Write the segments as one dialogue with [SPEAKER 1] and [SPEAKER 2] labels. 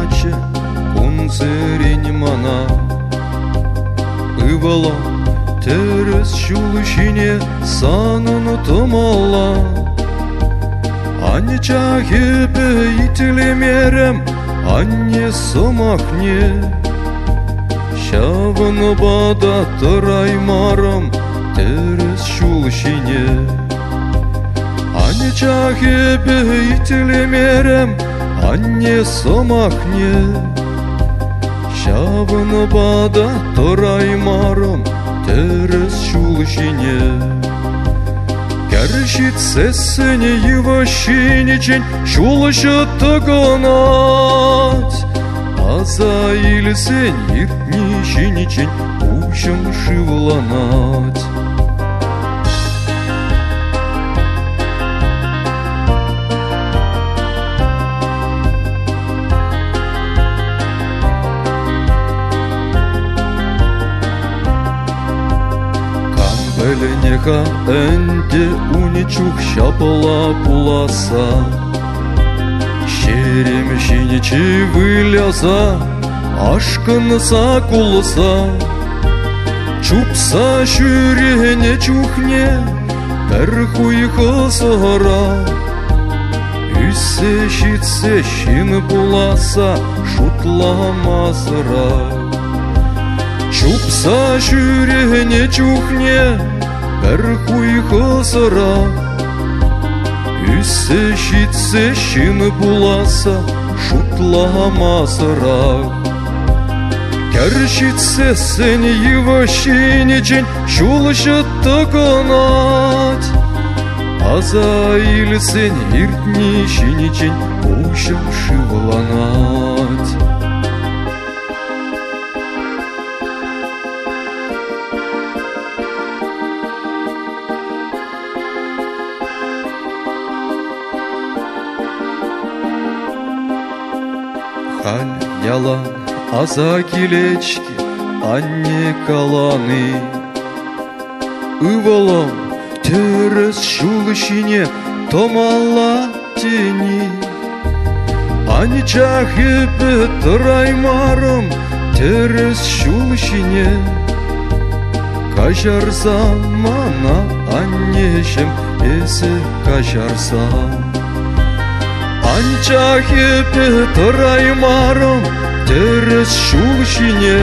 [SPEAKER 1] наче кунцерінь мана. Ывало терес шулышине санын томала. Анне чахепе ителемерем, анне сомахне. Шавын бада тыраймарым терес шулышине. Анне чахепе ителемерем, анне сомахне. Шавын бада тыраймарым терес шулышине. Кәршит сессене йывашинечен шулышы тыгынать. Аза илсен иртнишинечен ушым шывланать. Камбеленеха энде уничух шапала пуласа. Шеремшиничи выляза, ашкынса кулса. Чупса шүрене чухне, бір хуйқы сығыра. Үссе шитсе шин пуласа, шутламасыра. Чупса шүрене чухне, бір хуйқы сыра. Үссе шитсе шин пуласа, шутламасыра. Кәршитсе сен йывашинечен шулышы тыгынать. Аза илсен иртнишинечен ушым шывланать. Халь ялан аза килечки, анне каланы. Ывалам терес шулышине томала тени. Анне чахепе тыраймарым терес шулышине. Кажарсам мана аннешем эсе кажарсам. Анчахепе тыраймарым терес шулышине.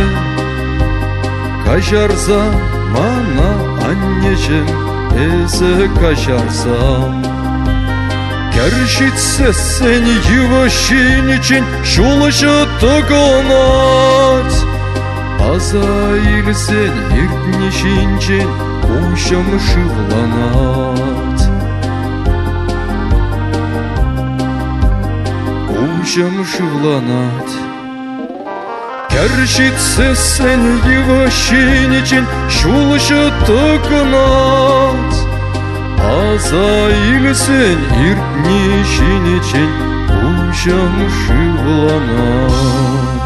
[SPEAKER 1] Кажарса мана аннешем эсе кажарсам. Кәршитсе сен йывашинечен шулышы тыгынать. Аза илсен иртнишинчен ушым шывланать. Ушым шывланать. Кәршитсе сен йывашинечен шулышы тыгынать. Аза илсен иртнишинечен ушым шывланать.